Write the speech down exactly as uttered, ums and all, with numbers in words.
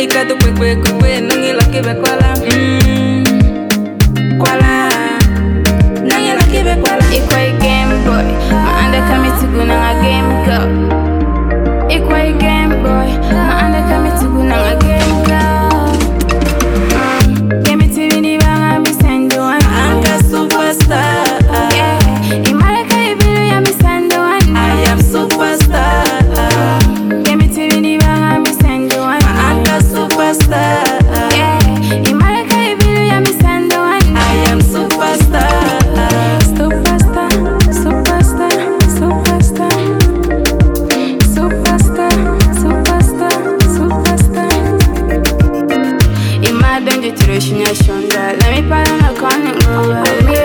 ka tu kwe kwe kwe nangi laki be kwala. Mm, kwala. Nangi laki be kwala. Equal game boy, my under coming to go na game girl. Equal game boy, my under coming to go na game girl. Um, give me to me bang me send you one. I'm a superstar. Yeah, in Malaka Ibiru ya me send you one. I am superstar. Give me to me bang me send you one. I'm a superstar. Yeah, in Malaka Ibiru ya me send you one. I am superstar. Superstar, superstar, superstar, superstar, superstar, superstar. Imagine the situation, let me pardon a corner.